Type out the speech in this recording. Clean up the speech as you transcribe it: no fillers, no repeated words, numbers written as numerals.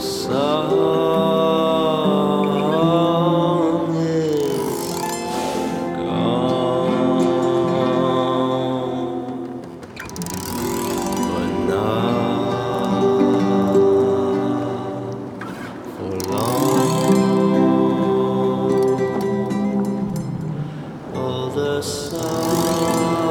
song is gone, but not for long. All the songs